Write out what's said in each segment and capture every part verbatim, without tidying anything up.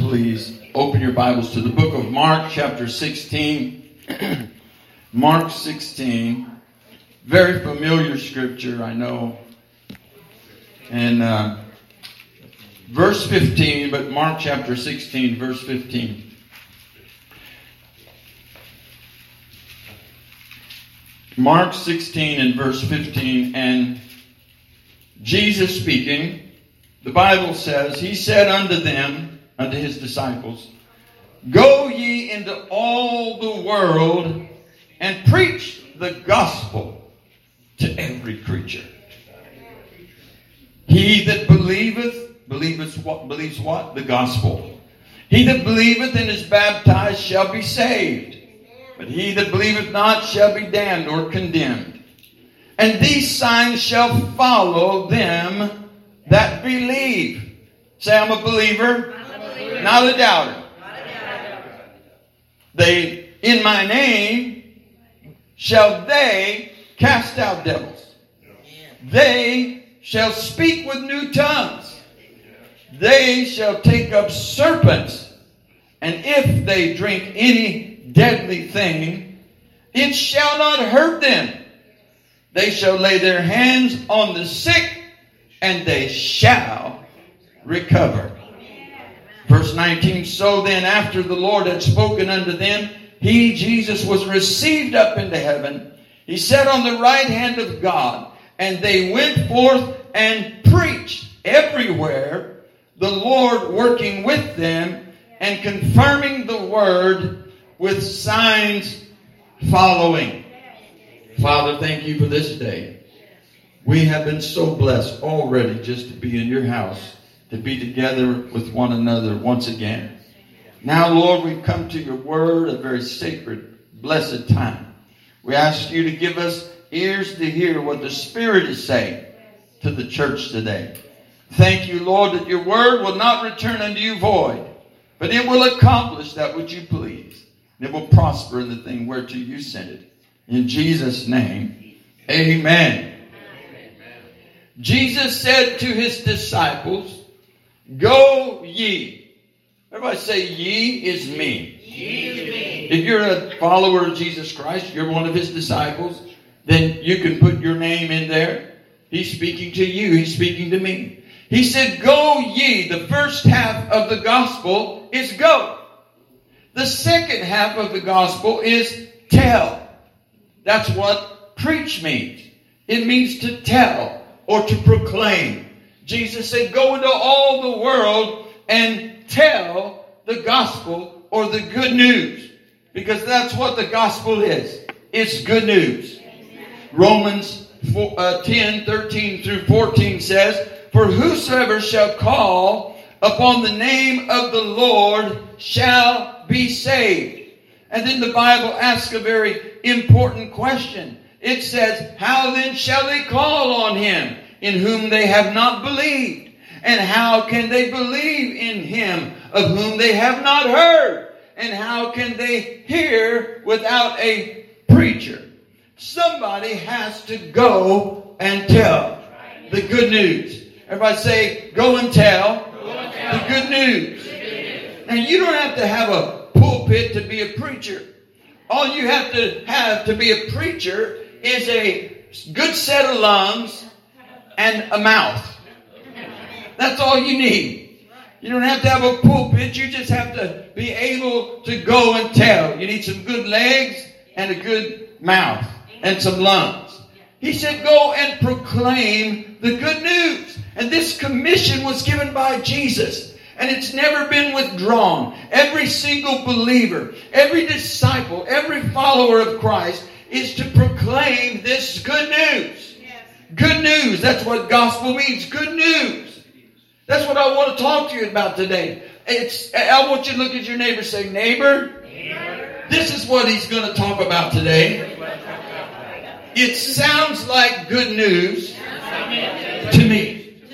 please open your Bibles to the book of Mark, chapter sixteen. Mark sixteen. Very familiar scripture, I know. And uh, verse fifteen, but Mark chapter sixteen, verse fifteen. Mark sixteen and verse fifteen, and Jesus speaking, the Bible says, He said unto them, unto His disciples, Go ye into all the world and preach the gospel to every creature. He that believeth, believeth what? Believes what? The gospel. He that believeth and is baptized shall be saved. But he that believeth not shall be damned or condemned. And these signs shall follow them that believe. Say, I'm a believer, I'm a believer. Not a doubter. Not a doubter. They, in my name, shall they cast out devils. They shall speak with new tongues. They shall take up serpents. And if they drink any deadly thing, it shall not hurt them. They shall lay their hands on the sick, and they shall recover. Verse nineteen, So then after the Lord had spoken unto them, He, Jesus, was received up into heaven. He sat on the right hand of God, and they went forth and preached everywhere, the Lord working with them and confirming the word with signs following. Father, thank you for this day. We have been so blessed already just to be in your house, to be together with one another once again. Now, Lord, we've come to your word, a very sacred, blessed time. We ask you to give us ears to hear what the Spirit is saying to the church today. Thank you, Lord, that your word will not return unto you void, but it will accomplish that which you please. And it will prosper in the thing whereto you sent it. In Jesus' name, amen. Jesus said to his disciples, Go ye. Everybody say, Ye is me. Ye is me. If you're a follower of Jesus Christ, you're one of his disciples, then you can put your name in there. He's speaking to you. He's speaking to me. He said, Go ye. The first half of the gospel is go. The second half of the gospel is tell. That's what preach means. It means to tell or to proclaim. Jesus said, Go into all the world and tell the gospel or the good news. Because that's what the gospel is. It's good news. Romans ten, thirteen through fourteen says, For whosoever shall call upon the name of the Lord shall be saved. And then the Bible asks a very important question. It says, How then shall they call on him in whom they have not believed? And how can they believe in him of whom they have not heard? And how can they hear without a preacher? Somebody has to go and tell the good news. Everybody say, Go and tell, go and tell. The good news. The good news. Now you don't have to have a pulpit to be a preacher. All you have to have to be a preacher is a good set of lungs and a mouth. That's all you need. You don't have to have a pulpit. You just have to be able to go and tell. You need some good legs and a good mouth and some lungs. He said, Go and proclaim the good news. And this commission was given by Jesus. And it's never been withdrawn. Every single believer, every disciple, every follower of Christ is to proclaim this good news. Yes. Good news. That's what gospel means. Good news. That's what I want to talk to you about today. It's, I want you to look at your neighbor and say, Neighbor, neighbor. This is what he's going to talk about today. It sounds like good news to me.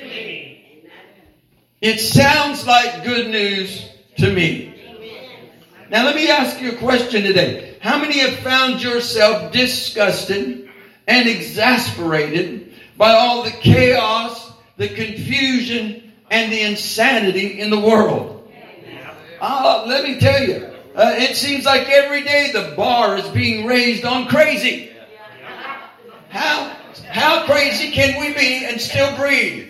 It sounds like good news to me. Now let me ask you a question today. How many have found yourself disgusted and exasperated by all the chaos, the confusion, and the insanity in the world? Uh, let me tell you, uh, it seems like every day the bar is being raised on crazy. How, how crazy can we be and still breathe?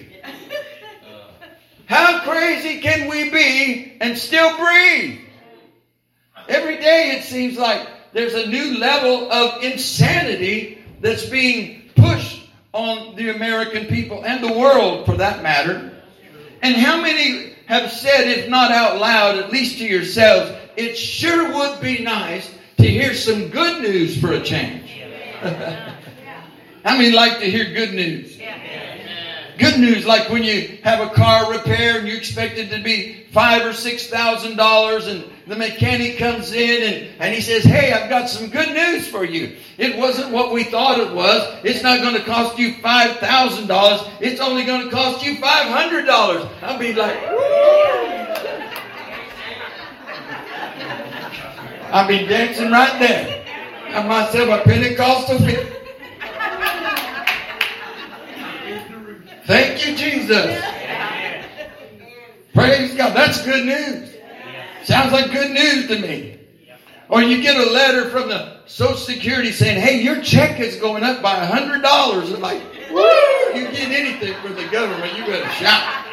How crazy can we be and still breathe? Every day it seems like there's a new level of insanity that's being pushed on the American people and the world for that matter. And how many have said, if not out loud, at least to yourselves, it sure would be nice to hear some good news for a change? How many like to hear good news? Good news, like when you have a car repair and you expect it to be five or six thousand dollars, and the mechanic comes in and, and he says, "Hey, I've got some good news for you. It wasn't what we thought it was. It's not going to cost you five thousand dollars. It's only going to cost you five hundred dollars." I'll be like, woo! I'll be dancing right there. I myself a Pentecostal fit. Thank you, Jesus. Praise God. That's good news. Sounds like good news to me. Or you get a letter from the Social Security saying, "Hey, your check is going up by one hundred dollars. And like, woo! You get anything from the government, you better shout.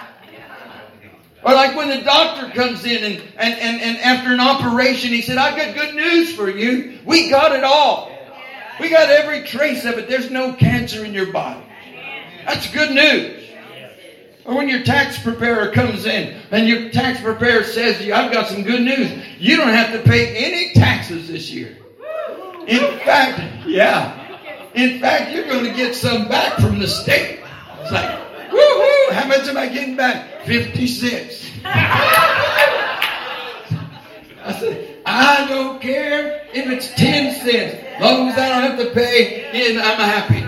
Or like when the doctor comes in and, and, and, and after an operation, he said, "I've got good news for you. We got it all. We got every trace of it. There's no cancer in your body." That's good news. Or when your tax preparer comes in and your tax preparer says to you, "I've got some good news. You don't have to pay any taxes this year. In fact, yeah. In fact, you're going to get some back from the state." It's like, woo-hoo, how much am I getting back? fifty-six. I said, "I don't care if it's ten cents. As long as I don't have to pay, and I'm happy."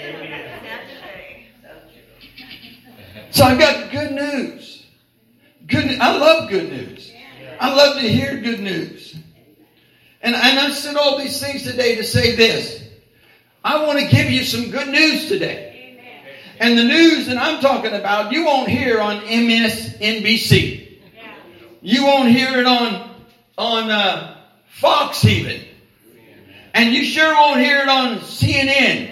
So I've got good news. Good. I love good news. I love to hear good news. And, and I said all these things today to say this. I want to give you some good news today. And the news that I'm talking about, you won't hear on M S N B C. You won't hear it on, on uh, Fox even. And you sure won't hear it on C N N.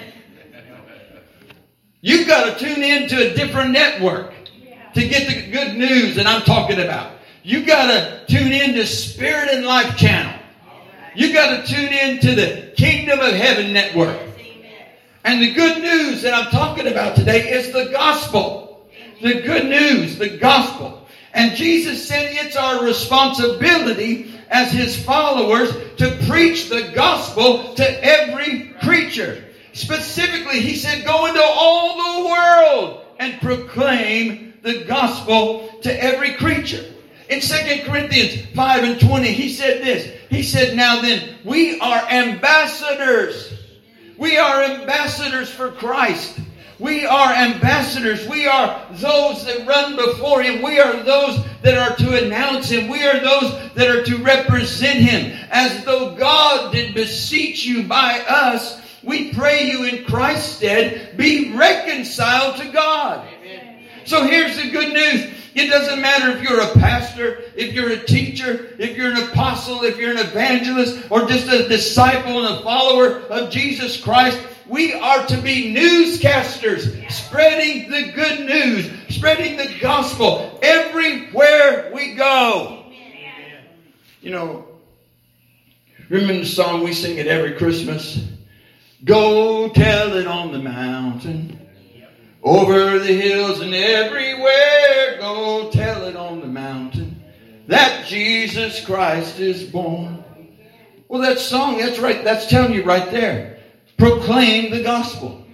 You've got to tune in to a different network to get the good news that I'm talking about. You've got to tune in to Spirit and Life Channel. You've got to tune in to the Kingdom of Heaven network. And the good news that I'm talking about today is the gospel. The good news, the gospel. And Jesus said it's our responsibility as His followers to preach the gospel to every creature. Specifically, He said, "Go into all the world and proclaim the gospel to every creature." In Second Corinthians five and twenty, He said this. He said, "Now then, we are ambassadors. We are ambassadors for Christ. We are ambassadors. We are those that run before Him. We are those that are to announce Him. We are those that are to represent Him. As though God did beseech you by us, we pray you in Christ's stead, be reconciled to God." Amen. So here's the good news. It doesn't matter if you're a pastor, if you're a teacher, if you're an apostle, if you're an evangelist, or just a disciple and a follower of Jesus Christ. We are to be newscasters, spreading the good news, spreading the gospel everywhere we go. Amen. You know, remember the song we sing at every Christmas? Go tell it on the mountain, over the hills and everywhere. Go tell it on the mountain that Jesus Christ is born. Well, that song, that's right. That's telling you right there. Proclaim the gospel.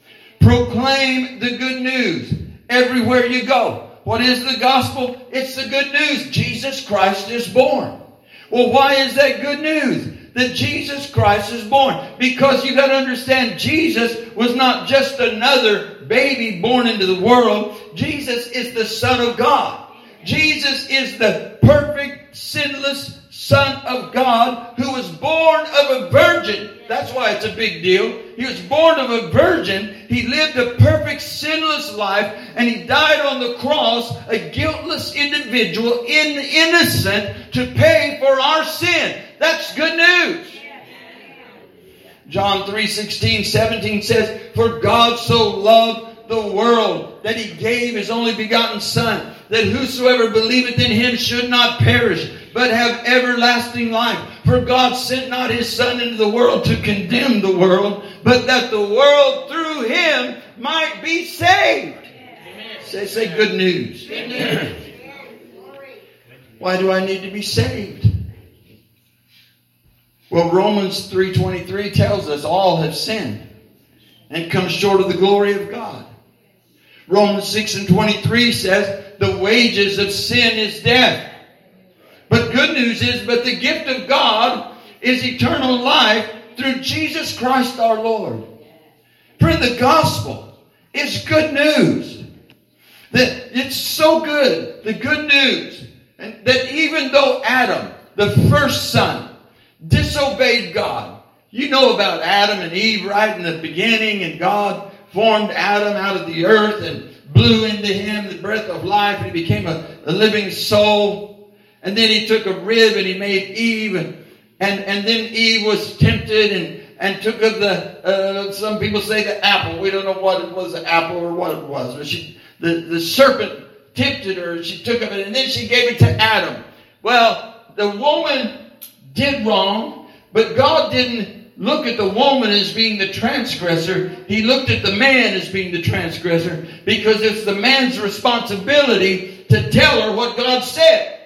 Proclaim the good news everywhere you go. What is the gospel? It's the good news. Jesus Christ is born. Well, why is that good news? That Jesus Christ is born. Because you got to understand, Jesus was not just another baby born into the world. Jesus is the Son of God. Jesus is the perfect, sinless Son of God who was born of a virgin. That's why it's a big deal. He was born of a virgin. He lived a perfect, sinless life. And he died on the cross, a guiltless individual, in, innocent, to pay for our sin. That's good news. John three sixteen, seventeen says, "For God so loved the world that he gave his only begotten Son, that whosoever believeth in him should not perish, but have everlasting life. For God sent not his Son into the world to condemn the world, but that the world through him might be saved." Amen. Say, say good news. Good news. Why do I need to be saved? Well, Romans three twenty-three tells us all have sinned and come short of the glory of God. Romans six and twenty-three says, "The wages of sin is death." But good news is, but the gift of God is eternal life through Jesus Christ our Lord. Friend, the gospel is good news. That it's so good, the good news, and that even though Adam, the first son, disobeyed God. You know about Adam and Eve right in the beginning, and God formed Adam out of the earth and blew into him the breath of life, and he became a, a living soul. And then he took a rib and he made Eve, and and, and then Eve was tempted and, and took of the, uh, some people say the apple. We don't know what it was, the apple or what it was. But she, the, the serpent tempted her, and she took of it, and then she gave it to Adam. Well, the woman did wrong, but God didn't look at the woman as being the transgressor. He looked at the man as being the transgressor, because it's the man's responsibility to tell her what God said.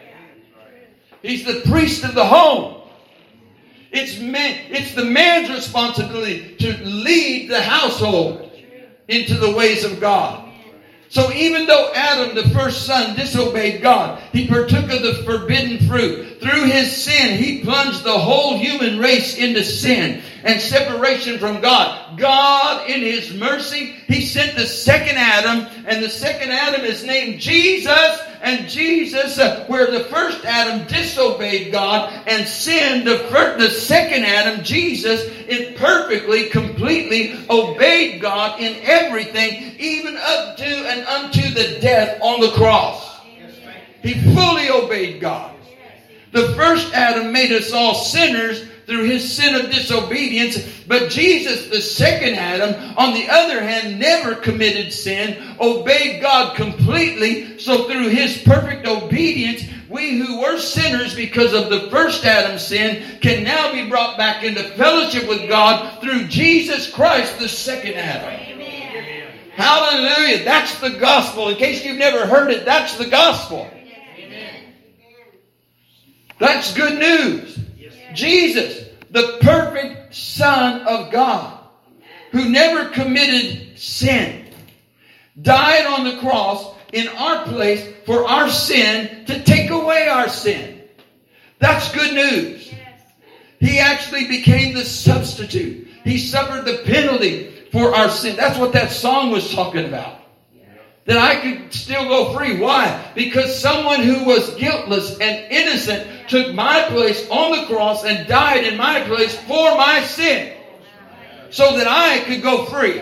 He's the priest of the home. It's man, it's the man's responsibility to lead the household into the ways of God. So even though Adam, the first son, disobeyed God, he partook of the forbidden fruit. Through his sin, he plunged the whole human race into sin and separation from God. God, in his mercy, he sent the second Adam, and the second Adam is named Jesus. And Jesus, uh, where the first Adam disobeyed God and sinned, the, first, the second Adam, Jesus, it perfectly, completely obeyed God in everything, even up to and unto the death on the cross. He fully obeyed God. The first Adam made us all sinners through his sin of disobedience, but Jesus, the second Adam, on the other hand, never committed sin, obeyed God completely. So through his perfect obedience, we who were sinners because of the first Adam's sin can now be brought back into fellowship with God through Jesus Christ, the second Adam. Amen. Hallelujah. That's the gospel. In case you've never heard it, that's the gospel. Amen. That's good news. Jesus, the perfect Son of God, who never committed sin, died on the cross in our place for our sin, to take away our sin. That's good news. He actually became the substitute. He suffered the penalty for our sin. That's what that song was talking about. That I could still go free. Why? Because someone who was guiltless and innocent took my place on the cross and died in my place for my sin, so that I could go free.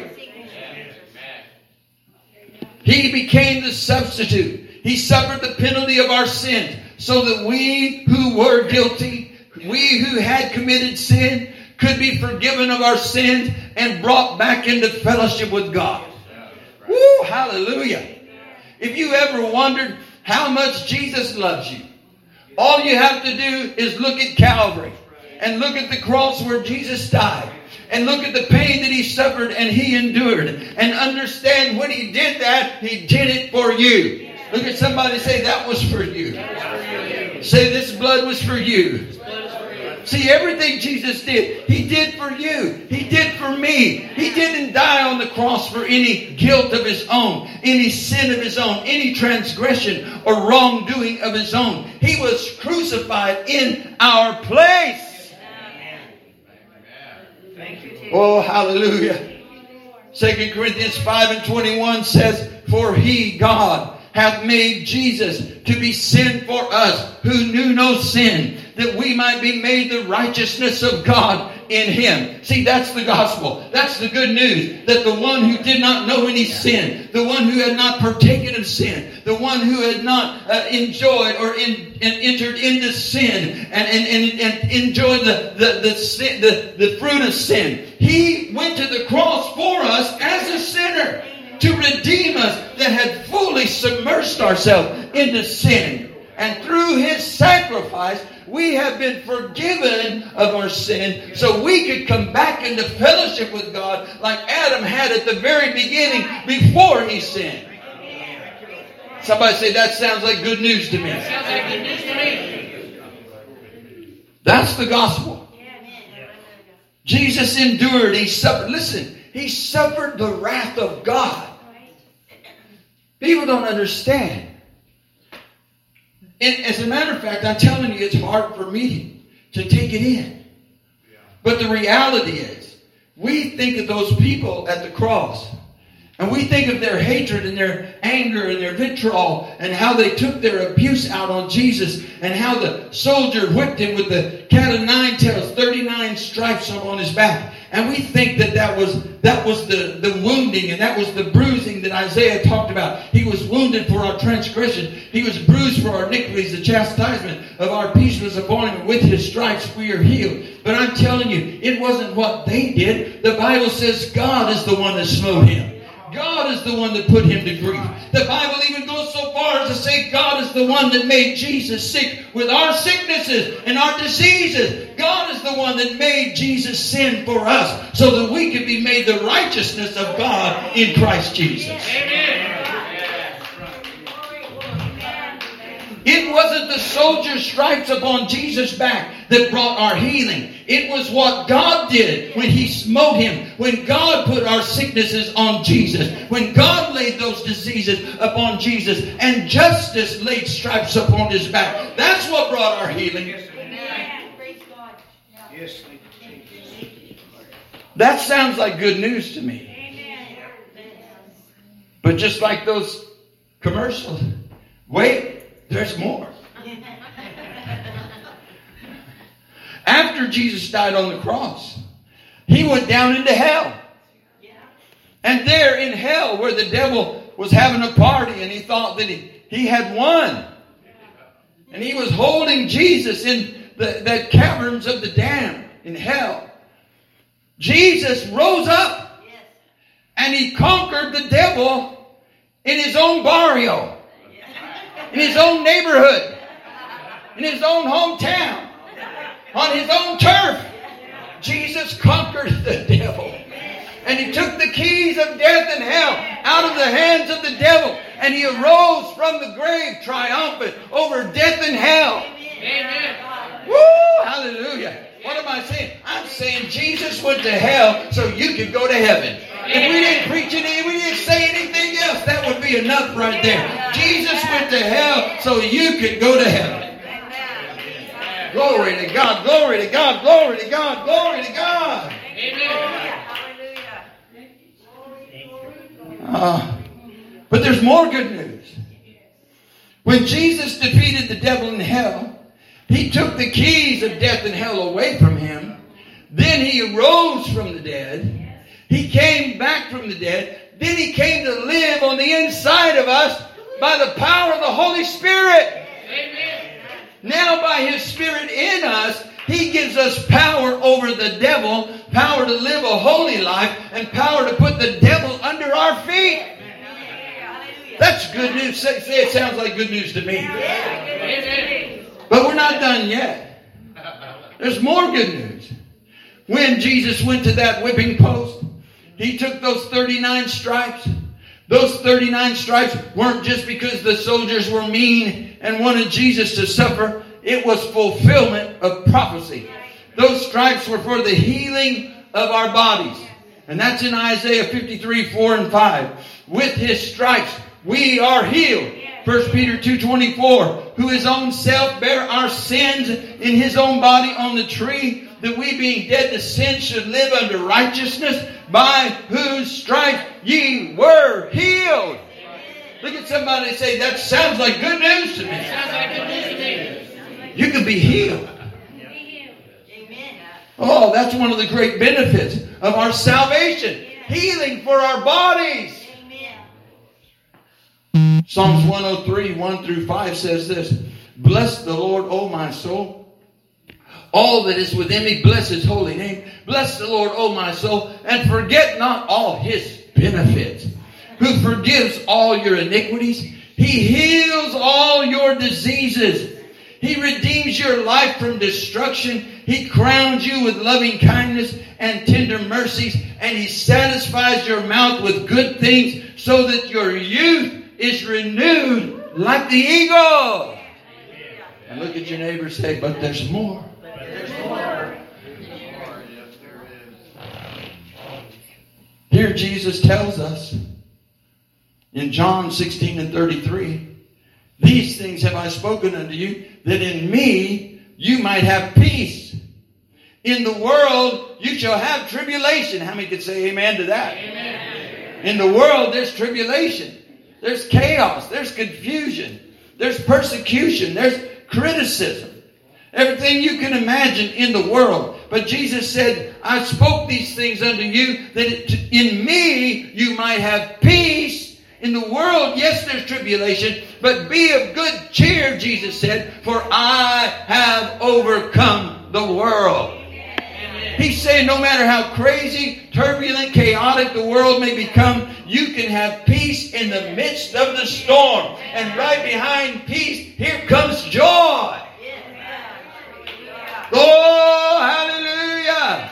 He became the substitute. He suffered the penalty of our sins, so that we who were guilty, we who had committed sin, could be forgiven of our sins and brought back into fellowship with God. Woo, hallelujah. If you ever wondered how much Jesus loves you, all you have to do is look at Calvary and look at the cross where Jesus died, and look at the pain that he suffered and he endured, and understand when he did that, he did it for you. Look at somebody, say, that was for you. Say, this blood was for you. See, everything Jesus did, he did for you. He did for me. He didn't die on the cross for any guilt of his own, any sin of his own, any transgression or wrongdoing of his own. He was crucified in our place. Oh, hallelujah. Second Corinthians five and twenty-one says, for he, God, hath made Jesus to be sin for us who knew no sin, that we might be made the righteousness of God in Him. See, that's the gospel. That's the good news. That the one who did not know any sin, the one who had not partaken of sin, the one who had not uh, enjoyed or in, and entered into sin and, and, and, and enjoyed the, the, the, sin, the, the fruit of sin. He went to the cross for us as a sinner to redeem us that had fully submerged ourselves into sin. And through His sacrifice, we have been forgiven of our sin so we could come back into fellowship with God like Adam had at the very beginning before he sinned. Somebody say, that sounds like good news to me. That sounds like good news to me. That's the gospel. Jesus endured. He suffered. Listen, He suffered the wrath of God. People don't understand. And as a matter of fact, I'm telling you, it's hard for me to take it in. But the reality is, we think of those people at the cross, and we think of their hatred and their anger and their vitriol and how they took their abuse out on Jesus and how the soldier whipped Him with the cat of nine tails, thirty-nine stripes up on His back. And we think that that was, that was the, the wounding and that was the bruising that Isaiah talked about. He was wounded for our transgression. He was bruised for our iniquities. The chastisement of our peace was upon Him. With His stripes we are healed. But I'm telling you, it wasn't what they did. The Bible says God is the one that smote Him. God is the one that put Him to grief. The Bible even goes so far as to say God is the one that made Jesus sick with our sicknesses and our diseases. God is the one that made Jesus sin for us so that we could be made the righteousness of God in Christ Jesus. Amen. It wasn't the soldier's stripes upon Jesus' back that brought our healing. It was what God did when He smote Him. When God put our sicknesses on Jesus. When God laid those diseases upon Jesus. And justice laid stripes upon His back. That's what brought our healing. That sounds like good news to me. But just like those commercials, wait. There's more. After Jesus died on the cross, He went down into hell. And there in hell, where the devil was having a party and he thought that he, he had won. And he was holding Jesus in the, the caverns of the damned in hell. Jesus rose up and He conquered the devil in His own barrio. In His own neighborhood, in His own hometown, on His own turf. Jesus conquered the devil. And He took the keys of death and hell out of the hands of the devil. And He arose from the grave triumphant over death and hell. Amen. Woo! Hallelujah. What am I saying? I'm saying Jesus went to hell so you could go to heaven. If we didn't preach it, we didn't say anything else, that would be enough right there. Jesus went to hell so you could go to heaven. Glory to God, glory to God, glory to God, glory to God. Uh, but there's more good news. When Jesus defeated the devil in hell, He took the keys of death and hell away from Him. Then He arose from the dead. He came back from the dead. Then He came to live on the inside of us by the power of the Holy Spirit. Amen. Now by His Spirit in us, He gives us power over the devil, power to live a holy life, and power to put the devil under our feet. That's good news. Say, say it sounds like good news to me. Amen. But we're not done yet. There's more good news. When Jesus went to that whipping post, He took those thirty-nine stripes. Those thirty-nine stripes weren't just because the soldiers were mean and wanted Jesus to suffer. It was fulfillment of prophecy. Those stripes were for the healing of our bodies. And that's in Isaiah fifty-three, four and five. With His stripes we are healed. First Peter two twenty-four. Who His own self bare our sins in His own body on the tree, that we being dead to sin should live unto righteousness, by whose stripes ye were healed. Look at somebody and say, that sounds like good news to me. Sounds like good news to me. You can be healed. Oh, that's one of the great benefits of our salvation. Healing for our bodies. Psalms one oh three, one through five says this. Bless the Lord, O my soul. All that is within me, bless his holy name. Bless the Lord, O my soul, and forget not all his benefits. Who forgives all your iniquities. He heals all your diseases. He redeems your life from destruction. He crowns you with loving kindness and tender mercies. And he satisfies your mouth with good things so that your youth is renewed like the eagle. And look at your neighbor and say, but there's more. But there's more. Here Jesus tells us in John sixteen and thirty-three, these things have I spoken unto you, that in me you might have peace. In the world you shall have tribulation. How many could say amen to that? Amen. In the world there's tribulation. There's chaos. There's confusion. There's persecution. There's criticism. Everything you can imagine in the world. But Jesus said, I spoke these things unto you that in me you might have peace. In the world, yes, there's tribulation, but be of good cheer, Jesus said, for I have overcome the world. Amen. He's saying no matter how crazy, turbulent, chaotic the world may become, you can have peace in the midst of the storm. And right behind peace, here comes joy. Oh, hallelujah.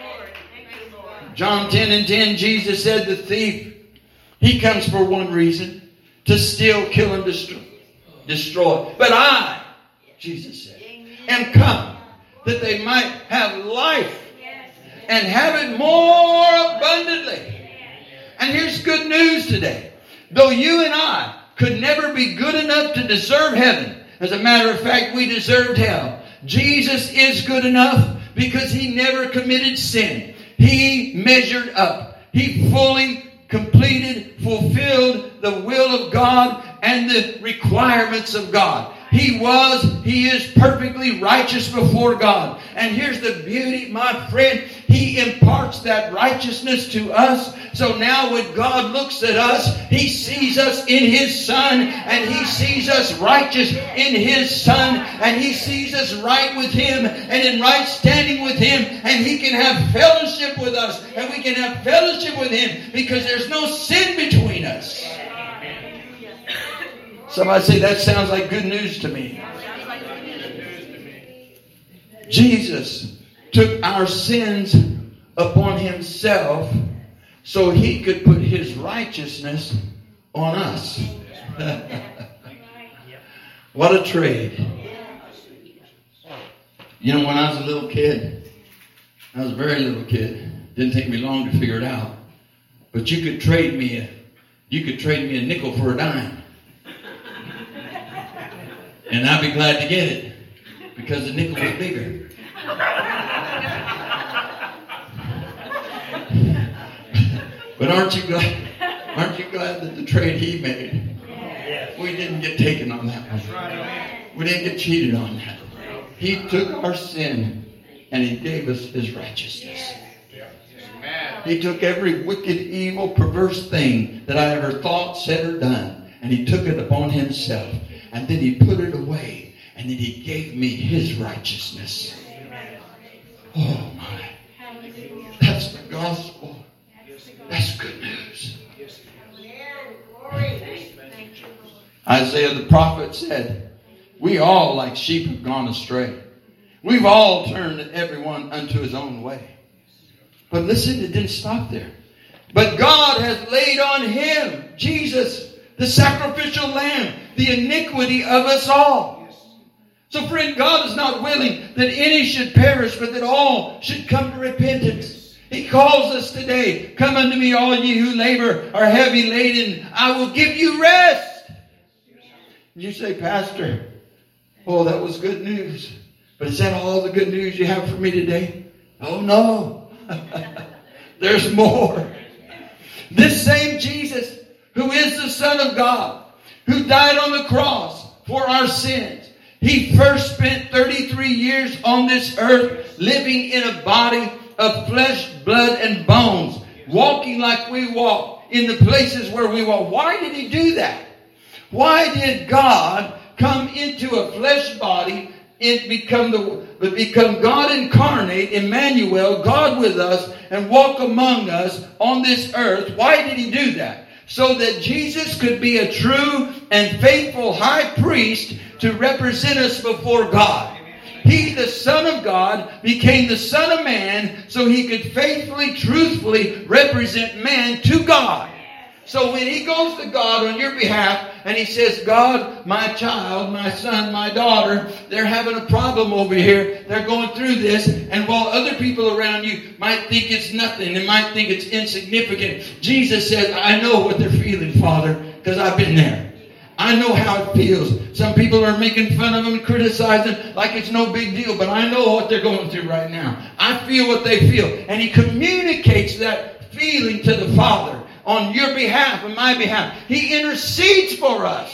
John ten and ten, Jesus said, the thief, he comes for one reason, to steal, kill, and destroy. destroy. But I, Jesus said, am come that they might have life and have it more abundantly. And here's good news today. Though you and I could never be good enough to deserve heaven, as a matter of fact, we deserved hell. Jesus is good enough because he never committed sin. He measured up. He fully completed, fulfilled the will of God and the requirements of God. He was, he is perfectly righteous before God. And here's the beauty, my friend. He imparts that righteousness to us. So now when God looks at us, he sees us in his Son, and he sees us righteous in his Son, and he sees us right with him and in right standing with him, and he can have fellowship with us, and we can have fellowship with him because there's no sin between us. Somebody say, that sounds like good news to me. Jesus took our sins upon himself so he could put his righteousness on us. What a trade. You know, when I was a little kid, I was a very little kid. Didn't take me long to figure it out. But you could trade me a, you could trade me a nickel for a dime. And I'd be glad to get it because the nickel was bigger. But aren't you glad? Aren't you glad that the trade he made, we didn't get taken on that one. We didn't get cheated on that. He took our sin and he gave us his righteousness. He took every wicked, evil, perverse thing that I ever thought, said, or done, and he took it upon himself. And then he put it away. And then he gave me his righteousness. Oh my. That's the gospel. That's good news. Isaiah the prophet said, we all like sheep have gone astray. We've all turned everyone unto his own way. But listen, it didn't stop there. But God has laid on him, Jesus, the sacrificial lamb, the iniquity of us all. So friend, God is not willing that any should perish, but that all should come to repentance. He calls us today, come unto me all ye who labor are heavy laden, I will give you rest. You say, Pastor, oh, that was good news. But is that all the good news you have for me today? Oh no. There's more. This same Jesus, who is the Son of God, who died on the cross for our sins. He first spent thirty-three years on this earth living in a body of flesh, blood, and bones, walking like we walk in the places where we walk. Why did he do that? Why did God come into a flesh body and become the become God incarnate, Emmanuel, God with us, and walk among us on this earth? Why did he do that? So that Jesus could be a true and faithful high priest to represent us before God. He, the Son of God, became the Son of Man so he could faithfully, truthfully represent man to God. So when he goes to God on your behalf and he says, God, my child, my son, my daughter, they're having a problem over here. They're going through this. And while other people around you might think it's nothing, they might think it's insignificant, Jesus says, I know what they're feeling, Father, because I've been there. I know how it feels. Some people are making fun of them and criticizing them like it's no big deal, but I know what they're going through right now. I feel what they feel. And he communicates that feeling to the Father on your behalf and my behalf. He intercedes for us.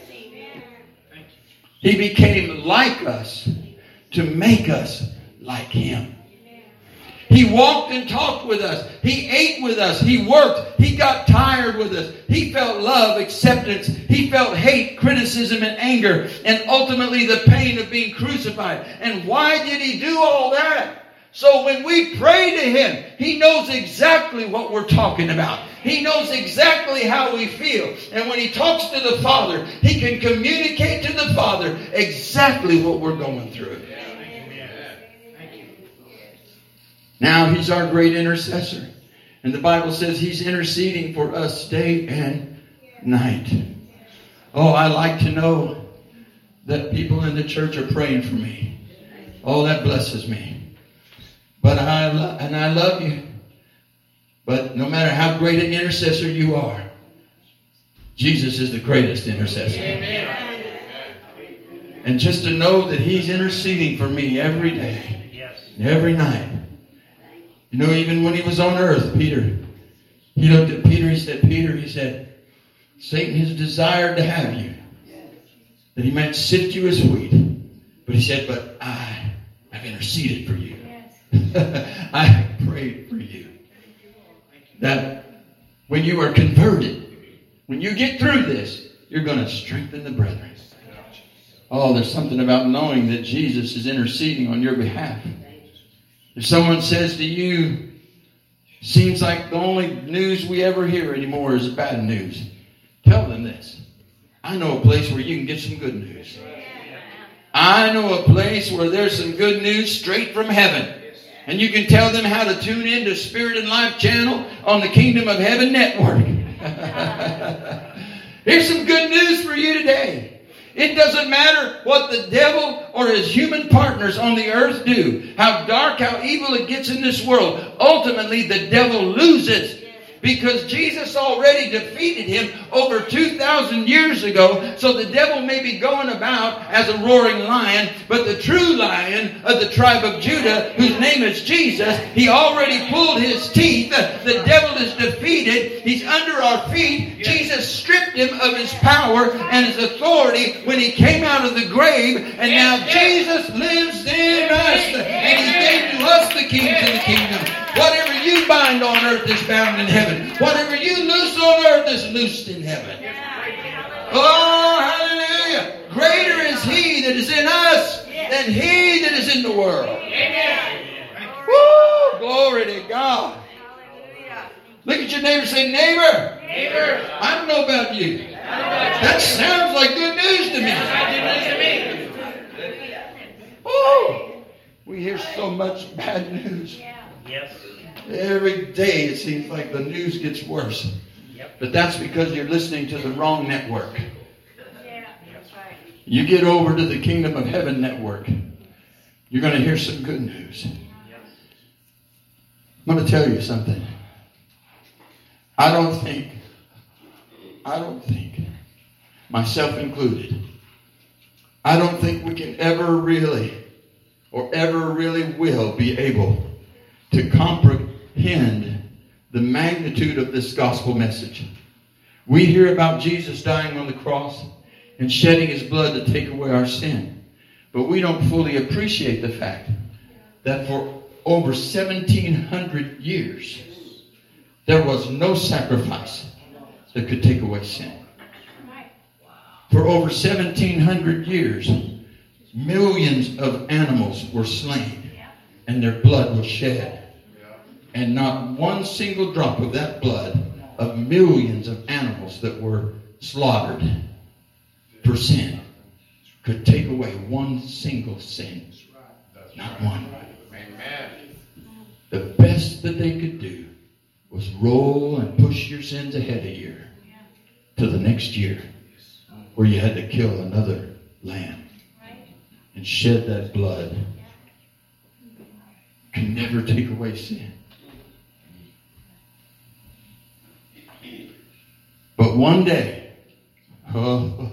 He became like us to make us like him. He walked and talked with us. He ate with us. He worked. He got tired with us. He felt love, acceptance. He felt hate, criticism, and anger. And ultimately the pain of being crucified. And why did he do all that? So when we pray to him, he knows exactly what we're talking about. He knows exactly how we feel. And when he talks to the Father, he can communicate to the Father exactly what we're going through. Now he's our great intercessor. And the Bible says he's interceding for us day and night. Oh, I like to know that people in the church are praying for me. Oh, that blesses me. But I lo- and I love you. But no matter how great an intercessor you are, Jesus is the greatest intercessor. Amen. And just to know that he's interceding for me every day, yes, every night. You know, even when he was on earth, Peter, he looked at Peter, he said, Peter, he said, Satan has desired to have you, that he might sift you as wheat. But he said, but I have interceded for you. I have prayed for you. That when you are converted, when you get through this, you're going to strengthen the brethren. Oh, there's something about knowing that Jesus is interceding on your behalf. If someone says to you, seems like the only news we ever hear anymore is bad news, tell them this. I know a place where you can get some good news. I know a place where there's some good news straight from heaven. And you can tell them how to tune in to Spirit and Life channel on the Kingdom of Heaven network. Here's some good news for you today. It doesn't matter what the devil or his human partners on the earth do, how dark, how evil it gets in this world. Ultimately, the devil loses. Because Jesus already defeated him over two thousand years ago. So the devil may be going about as a roaring lion, but the true lion of the tribe of Judah, whose name is Jesus, he already pulled his teeth. The devil is defeated. He's under our feet. Jesus stripped him of his power and his authority when he came out of the grave. And now Jesus lives in us. And he gave to us the keys of the kingdom. Whatever you bind on earth is bound in heaven. Whatever you loose on earth is loosed in heaven. Oh, hallelujah. Greater is he that is in us than he that is in the world. Woo, glory to God. Look at your neighbor and say, neighbor, neighbor, I don't know about you. That sounds like good news to me. Oh, we hear so much bad news. Yes. Every day it seems like the news gets worse. Yep. But that's because you're listening to the wrong network. Yeah, that's right. You get over to the Kingdom of Heaven network, you're going to hear some good news. Yep. I'm going to tell you something. I don't think, I don't think, myself included, I don't think we can ever really, or ever really will be able to comprehend the magnitude of this gospel message. We hear about Jesus dying on the cross and shedding his blood to take away our sin. But we don't fully appreciate the fact that for over seventeen hundred years, there was no sacrifice that could take away sin. For over seventeen hundred years, millions of animals were slain and their blood was shed. And not one single drop of that blood of millions of animals that were slaughtered for sin could take away one single sin. Not one. The best that they could do was roll and push your sins ahead a year to the next year, where you had to kill another lamb and shed that blood. Can never take away sin. But one day, oh,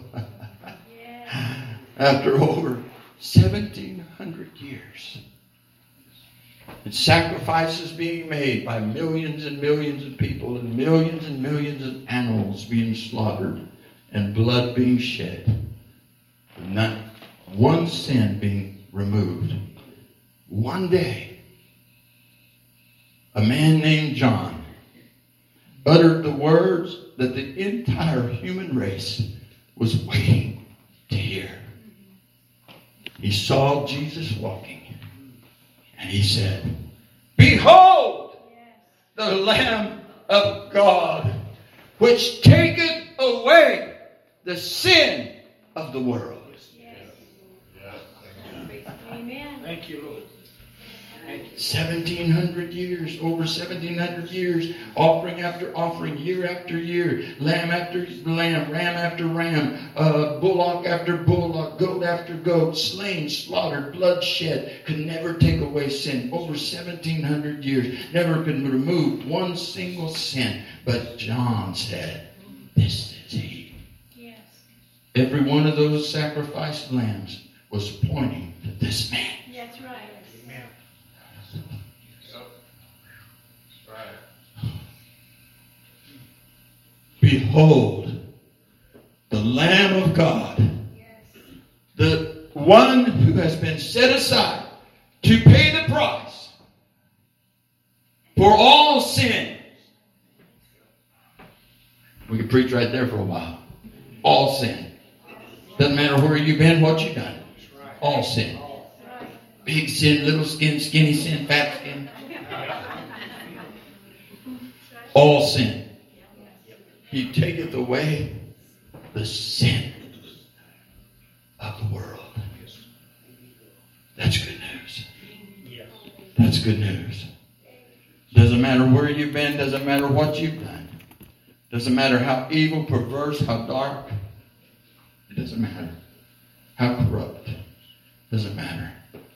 after over seventeen hundred years, and sacrifices being made by millions and millions of people, and millions and millions of animals being slaughtered, and blood being shed, not one sin being removed. One day, a man named John uttered the words that the entire human race was waiting to hear. He saw Jesus walking, and he said, "Behold, the Lamb of God, which taketh away the sin of the world." Amen. Thank you, Lord. seventeen hundred years, over seventeen hundred years, offering after offering, year after year, lamb after lamb, ram after ram, uh, bullock after bullock, goat after goat, slain, slaughtered, blood shed, could never take away sin. Over seventeen hundred years, never could remove one single sin. But John said, "This is he." Yes. Every one of those sacrificed lambs was pointing to this man. That's right. Amen. Behold, the Lamb of God, the one who has been set aside to pay the price for all sin. We could preach right there for a while. All sin. Doesn't matter where you've been, what you've done. All sin. Big sin, little skin, skinny sin, fat skin. All sin. He taketh away the sin of the world. That's good news. That's good news. Doesn't matter where you've been. Doesn't matter what you've done. Doesn't matter how evil, perverse, how dark. It doesn't matter. How corrupt. Doesn't matter.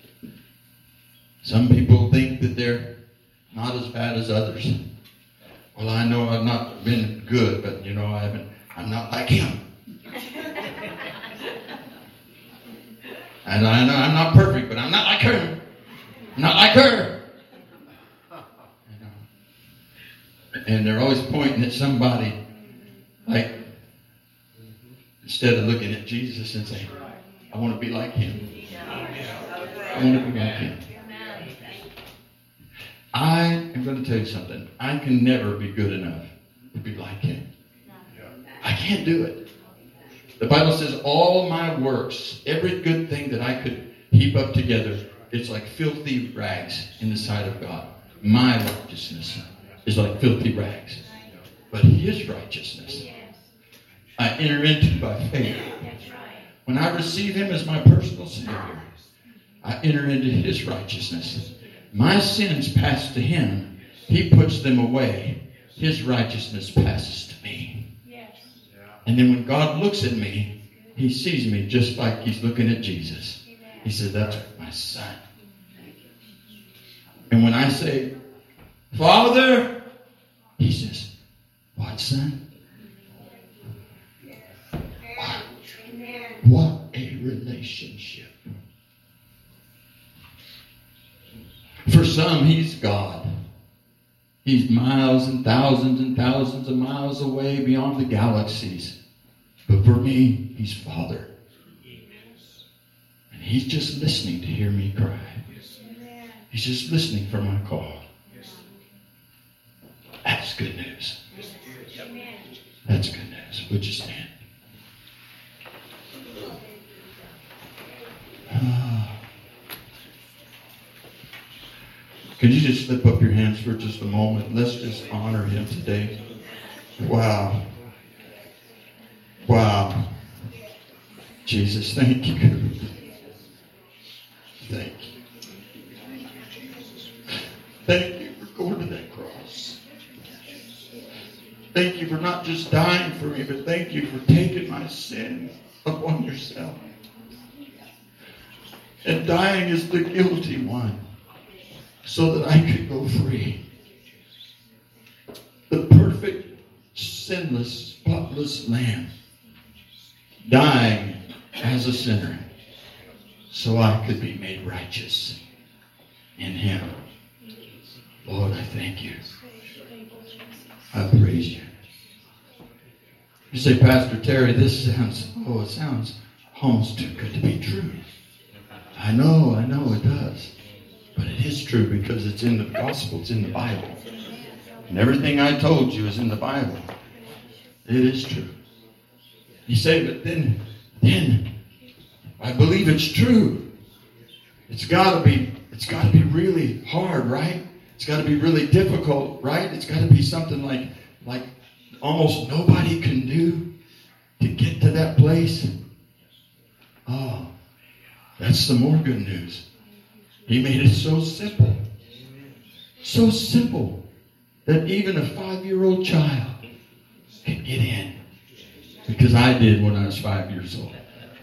Some people think that they're not as bad as others. Well, I know I've not been good, but you know, I haven't, I'm not like him. And I know I'm not perfect, but I'm not like her. I'm not like her. You know? And they're always pointing at somebody, like, instead of looking at Jesus and saying, I want to be like him. I want to be like him. I am going to tell you something. I can never be good enough to be like him. I can't do it. The Bible says all my works, every good thing that I could heap up together, it's like filthy rags in the sight of God. My righteousness is like filthy rags. But his righteousness, I enter into by faith. When I receive him as my personal Savior, I enter into his righteousness. My sins pass to him. He puts them away. His righteousness passes to me. Yes. And then when God looks at me, he sees me just like he's looking at Jesus. He says, that's my son. And when I say, Father, he says, what, son? What, what a relationship. For some, he's God. He's miles and thousands and thousands of miles away beyond the galaxies. But for me, he's Father. And He's just listening to hear me cry. He's just listening for my call. That's good news. That's good news. Would you stand? Could you just slip up your hands for just a moment? Let's just honor him today. Wow. Wow. Jesus, thank you. Thank you. Thank you for going to that cross. Thank you for not just dying for me, but thank you for taking my sin upon yourself. And dying as the guilty one so that I could go free. The perfect, sinless, spotless Lamb dying as a sinner so I could be made righteous in him. Lord, I thank you. I praise you. You say, Pastor Terry, this sounds, oh, it sounds almost too good to be true. I know, I know it does. But it is true because it's in the gospel, it's in the Bible. And everything I told you is in the Bible. It is true. You say, but then, then, I believe it's true. It's gotta be, it's gotta be really hard, right? It's gotta be really difficult, right? It's gotta be something like, like almost nobody can do to get to that place. Oh, that's some more good news. He made it so simple. So simple that even a five-year-old child could get in. Because I did when I was five years old.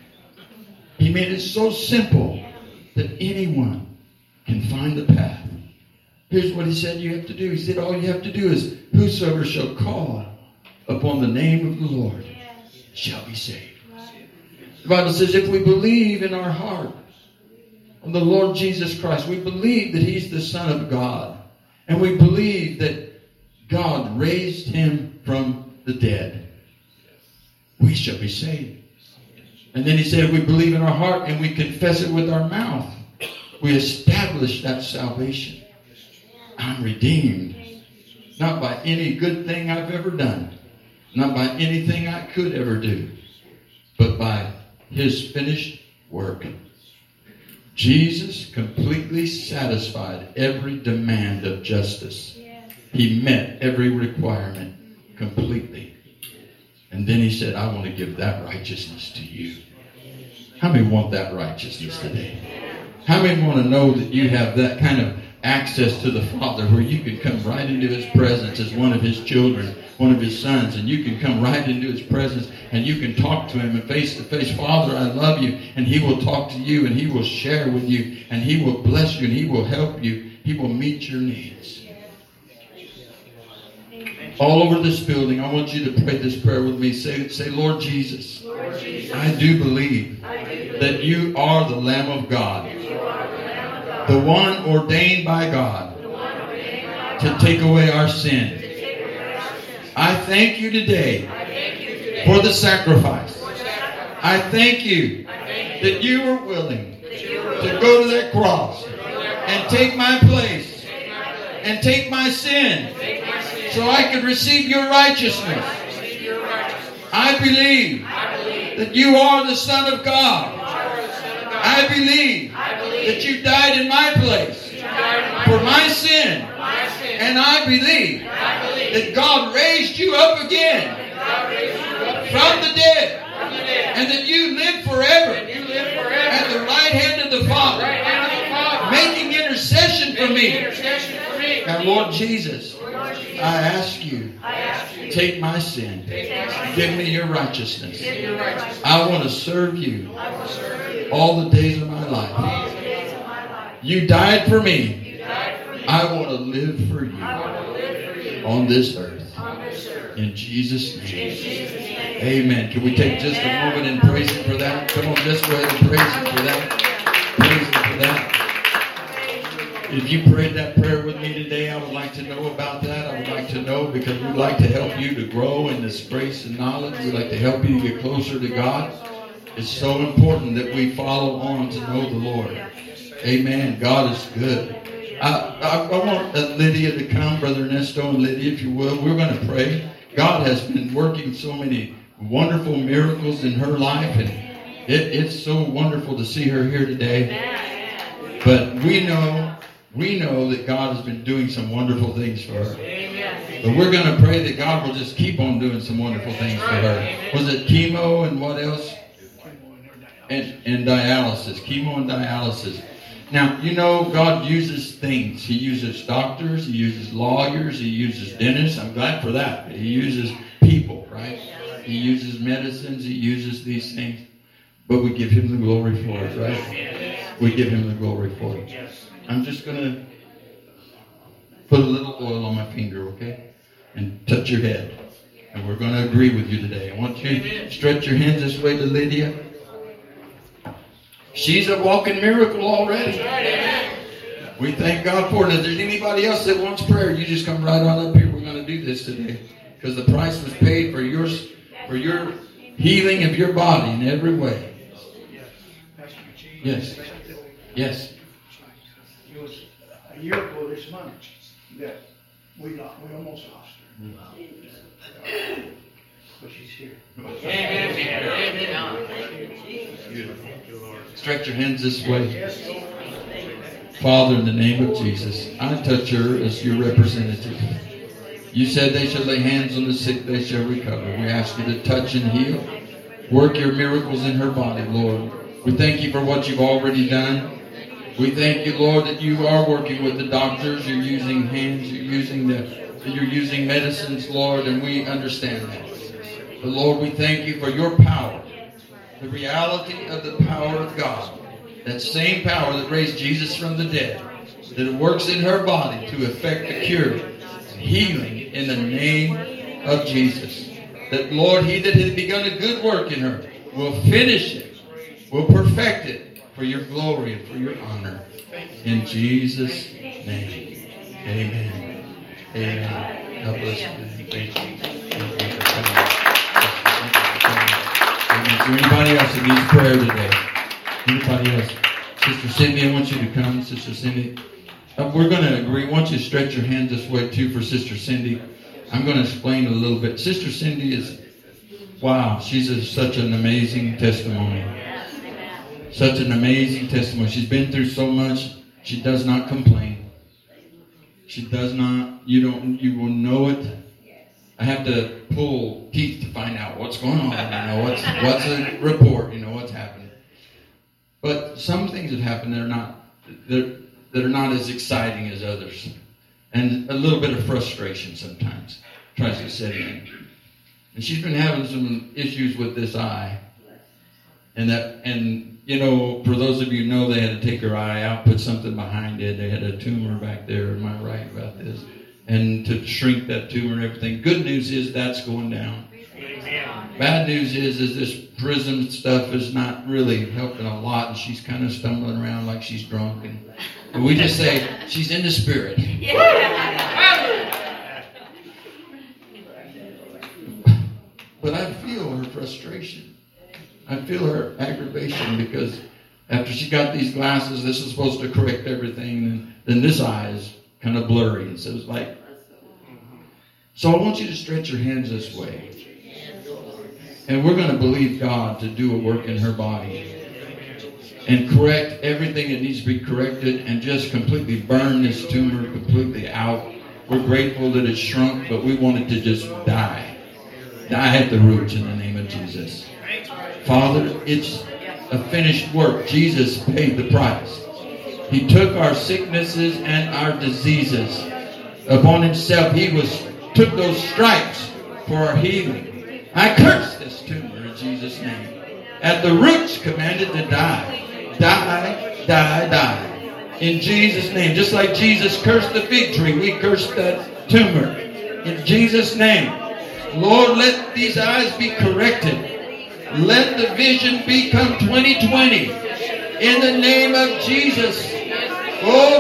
He made it so simple that anyone can find the path. Here's what he said you have to do. He said all you have to do is, whosoever shall call upon the name of the Lord shall be saved. The Bible says if we believe in our heart on the Lord Jesus Christ, we believe that he's the Son of God, and we believe that God raised him from the dead, we shall be saved. And then he said if we believe in our heart and we confess it with our mouth, we establish that salvation. I'm redeemed, not by any good thing I've ever done, not by anything I could ever do, but by his finished work. Jesus completely satisfied every demand of justice. He met every requirement completely. And then he said, I want to give that righteousness to you. How many want that righteousness today? How many want to know that you have that kind of access to the Father where you can come right into his presence as one of his children, one of his sons, and you can come right into his presence and you can talk to him and face to face. Father, I love you. And he will talk to you and he will share with you and he will bless you and he will help you. He will meet your needs. All over this building, I want you to pray this prayer with me. Say, say Lord Jesus, Lord Jesus, I do believe I do believe that you are the Lamb of God, you are the Lamb of God, the one ordained by God the one ordained by to God take away our sin. to take away our sins. I thank you today I thank you today for the sacrifice. for the sacrifice. I thank you I thank you that you were willing that you were to willing go to that cross to go there and take my place take my place, and take my sin take my sin, so I could receive your righteousness. receive your righteousness. I believe I believe that you are the Son of God. you are the Son of God. I believe I believe that you died in my place you died in my for place my sin. for my sin. And I believe I believe that God raised you up again God raised you up from the dead from the dead. and that you live forever You live at forever. the right hand of the Father, Right hand of the Father. making intercession for Making me. intercession for me. Now, Lord Jesus, Lord Jesus, I ask you, I ask you, take my sin. take my sin, Give me your righteousness. give your righteousness. I want to serve you I will serve you all the days of my life. all the days of my life. You died for me. You died for me. I want to live for you I want to live for you on this earth. on this earth. In Jesus' In name. Jesus' name. Amen. Can we take just a moment and praise him for that? Come on, just go ahead and praise him for that. Praise him for that. If you prayed that prayer with me today, I would like to know about that. I would like to know because we'd like to help you to grow in this grace and knowledge. We'd like to help you to get closer to God. It's so important that we follow on to know the Lord. Amen. God is good. I, I, I want Lydia to come, Brother Ernesto and Lydia, if you will. We're going to pray. God has been working so many wonderful miracles in her life, and it, it's so wonderful to see her here today. But we know, we know that God has been doing some wonderful things for her. But we're going to pray that God will just keep on doing some wonderful things for her. Was it chemo and what else? And, and dialysis. Chemo and dialysis. Now, you know, God uses things. He uses doctors. He uses lawyers. He uses dentists. I'm glad for that. He uses people, right? He uses medicines. He uses these things. But we give him the glory for it, right? We give him the glory for it. I'm just going to put a little oil on my finger, okay? And touch your head. And we're going to agree with you today. I want you to stretch your hands this way to Lydia. She's a walking miracle already. We thank God for it. If there's anybody else that wants prayer, you just come right on up here. We're going to do this today. Because the price was paid for yours, for your healing of your body in every way. Yes. Yes. It was a year ago this month that we lost, we almost lost her. But she's here. Beautiful. Stretch your hands this way. Father, in the name of Jesus, I touch her as your representative. You said they shall lay hands on the sick, they shall recover. We ask you to touch and heal. Work your miracles in her body, Lord. We thank you for what you've already done. We thank you, Lord, that you are working with the doctors. You're using hands. You're using the. You're using medicines, Lord, and we understand that. But Lord, we thank you for your power, the reality of the power of God, that same power that raised Jesus from the dead, that it works in her body to effect the cure, healing in the name of Jesus. That, Lord, he that has begun a good work in her will finish it, will perfect it for your glory and for your honor. In Jesus' name, amen. Amen. God bless you. Thank you. Thank you for coming. Is there anybody else that needs prayer today? Anybody else? Sister Cindy, I want you to come. Sister Cindy. Uh, we're going to agree. I want you to stretch your hands this way too for Sister Cindy. I'm going to explain a little bit. Sister Cindy is, wow, she's a, such an amazing testimony. Such an amazing testimony. She's been through so much. She does not complain. She does not, you don't, you will know it. I have to pull teeth to find out what's going on. You know, what's what's a report. You know what's happened. But some things have happened that are not that that are not as exciting as others, and a little bit of frustration sometimes tries to set in. And she's been having some issues with this eye, and that and you know, for those of you who know, they had to take her eye out, put something behind it. They had a tumor back there. Am I right about this? And to shrink that tumor and everything. Good news is that's going down. Amen. Bad news is is this prism stuff is not really helping a lot, and she's kind of stumbling around like she's drunk. And, and we just say she's in the spirit. But I feel her frustration. I feel her aggravation because after she got these glasses, this is supposed to correct everything, and then this eye is kind of blurry. And so it's like, so I want you to stretch your hands this way. And we're going to believe God to do a work in her body and correct everything that needs to be corrected and just completely burn this tumor completely out. We're grateful that it shrunk, but we want it to just die. Die at the roots in the name of Jesus. Father, it's a finished work. Jesus paid the price. He took our sicknesses and our diseases upon himself. He was took those stripes for our healing. I curse this tumor in Jesus' name. At the roots commanded to die. Die, die, die. In Jesus' name. Just like Jesus cursed the fig tree, we curse that tumor. In Jesus' name. Lord, let these eyes be corrected. Let the vision become twenty twenty. In the name of Jesus. Oh,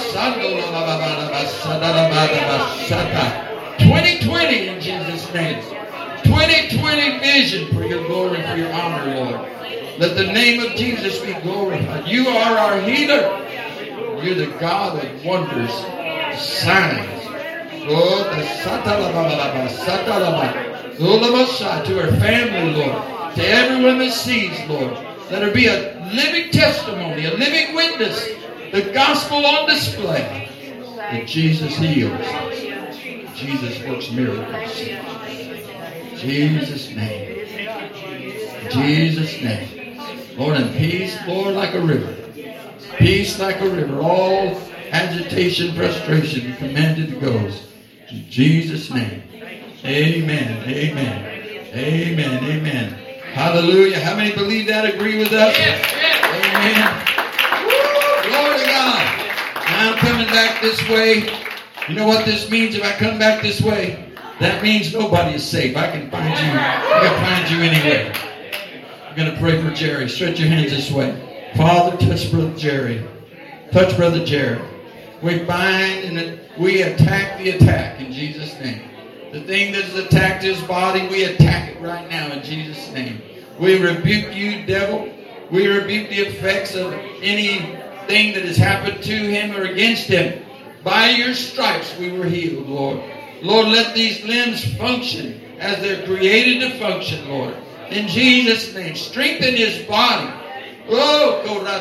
twenty twenty in Jesus' name. twenty twenty vision for your glory, for your honor, Lord. Let the name of Jesus be glorified. You are our healer. You're the God of wonders, signs. Lord, the Satalababa, Satalaba, Ulabasha, to her family, Lord, to everyone that sees, Lord. Let her be a living testimony, a living witness, the gospel on display. That Jesus heals. Jesus works miracles. In Jesus' name. In Jesus' name. Lord, and peace, Lord, like a river. Peace like a river. All agitation, frustration, commanded to go. In Jesus' name. Amen. Amen. Amen. Amen. Hallelujah. How many believe that? Agree with us? Amen. Woo, glory to God. Now I'm coming back this way. You know what this means if I come back this way? That means nobody is safe. I can find you. I can find you anywhere. I'm going to pray for Jerry. Stretch your hands this way. Father, touch Brother Jerry. Touch Brother Jerry. We bind and we attack the attack in Jesus' name. The thing that has attacked his body, we attack it right now in Jesus' name. We rebuke you, devil. We rebuke the effects of anything that has happened to him or against him. By your stripes we were healed, Lord. Lord, let these limbs function as they're created to function, Lord. In Jesus' name, strengthen his body. Oh,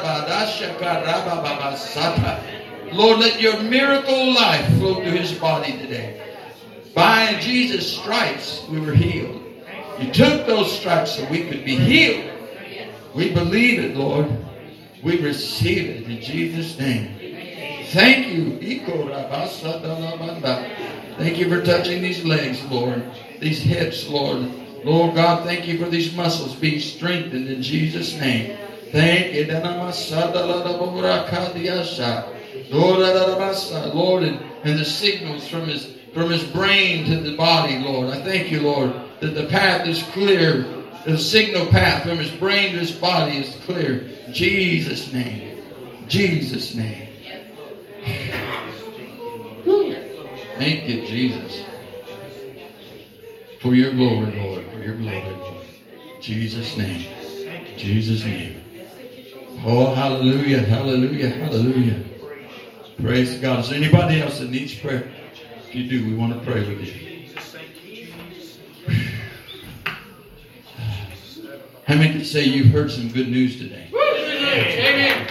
Lord, let your miracle life flow through his body today. By Jesus' stripes we were healed. You took those stripes so we could be healed. We believe it, Lord. We receive it in Jesus' name. Thank you. Thank you for touching these legs, Lord. These hips, Lord. Lord God, thank you for these muscles being strengthened in Jesus' name. Thank you. Lord, and, and the signals from his from his brain to the body, Lord. I thank you, Lord, that the path is clear. The signal path from his brain to his body is clear. In Jesus' name. In Jesus' name. Thank you, Jesus. For your glory, Lord. For your glory, Lord. In Jesus' name. In Jesus' name. Oh, hallelujah, hallelujah, hallelujah. Praise God. Is there anybody else that needs prayer? If you do, we want to pray with you. How many can say you've heard some good news today? Amen.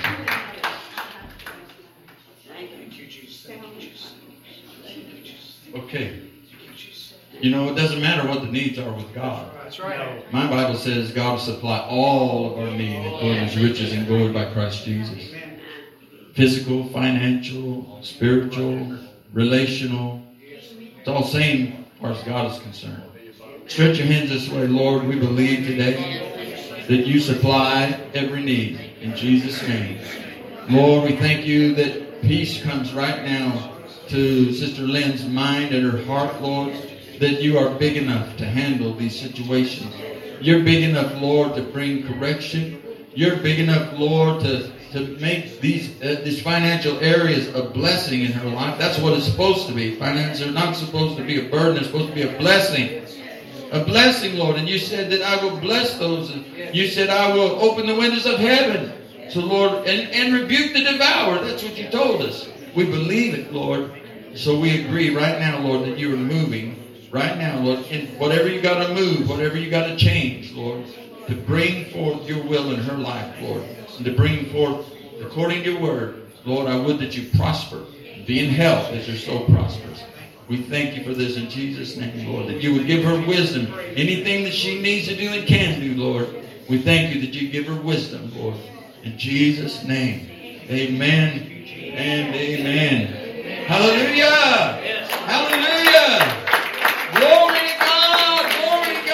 Okay. You know, it doesn't matter what the needs are with God. That's right. My Bible says God will supply all of our needs according to his riches and glory by Christ Jesus. Physical, financial, spiritual, relational. It's all same as far as God is concerned. Stretch your hands this way, Lord. We believe today that you supply every need in Jesus' name. Lord, we thank you that peace comes right now to Sister Lynn's mind and her heart, Lord, that you are big enough to handle these situations. You're big enough, Lord, to bring correction. You're big enough, Lord, to, to make these uh, these financial areas a blessing in her life. That's what it's supposed to be. Finances are not supposed to be a burden. They're supposed to be a blessing. A blessing, Lord. And you said that I will bless those. And you said I will open the windows of heaven. So, Lord, and, and rebuke the devourer. That's what you told us. We believe it, Lord. So we agree right now, Lord, that you are moving right now, Lord, in whatever you got to move, whatever you got to change, Lord, to bring forth your will in her life, Lord, and to bring forth, according to your word, Lord, I would that you prosper, be in health as your soul prospers. We thank you for this in Jesus' name, Lord, that you would give her wisdom. Anything that she needs to do and can do, Lord, we thank you that you give her wisdom, Lord, in Jesus' name. Amen and amen. Hallelujah! Hallelujah! Glory to God! Glory to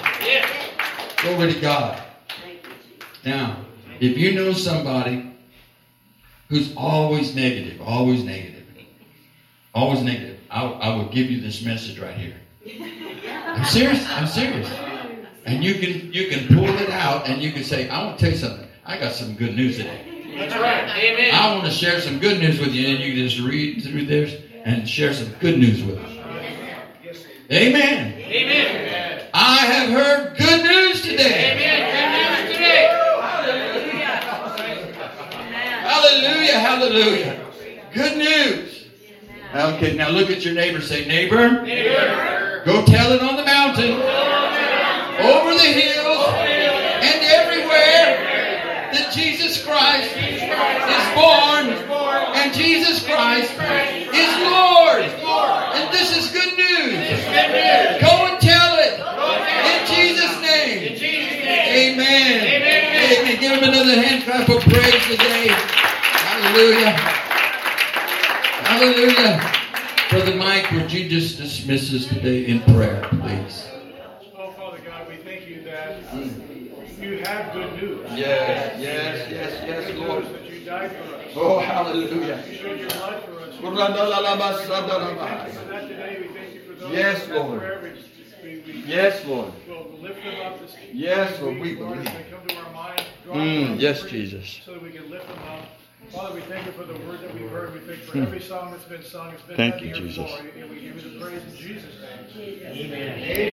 God! Glory to God. Now, if you know somebody who's always negative, always negative, always negative, I, I will give you this message right here. I'm serious. I'm serious. And you can you can pull it out and you can say, I want to tell you something. I got some good news today. That's right. Amen. I want to share some good news with you. And you just read through this and share some good news with us. Amen. Amen. I have heard good news today. Amen. Good news today. hallelujah. Good news. Okay, now look at your neighbor. Say, neighbor, Neighbor. go tell it on the mountain, over the hills, and everywhere that Jesus Christ is born, and Jesus Christ is Lord. And this is good news. Go and tell it in Jesus' name. Amen. Amen. Give him another hand clap of praise today. Hallelujah. Hallelujah. Brother Mike, would you just dismiss us today in prayer, please? Oh, Father God, we thank you that you have good news. Yes, yes, yes, yes, Good Lord. news that you died for us. Oh, hallelujah. You shed your blood for us. We Yes, thank you for that today. We thank you for those Yes, who are Lord. prayer. We, we, we Lord. will lift them up this Yes, Lord, we Lord, believe. as they come to our minds. Draw Mm, them yes, free Jesus. So that we can lift them up. Father, we thank you for the word that we've heard. We thank you for every song that's been sung. It's been Thank unto you, your Jesus. glory. And we give you the praise in Jesus' name. Amen.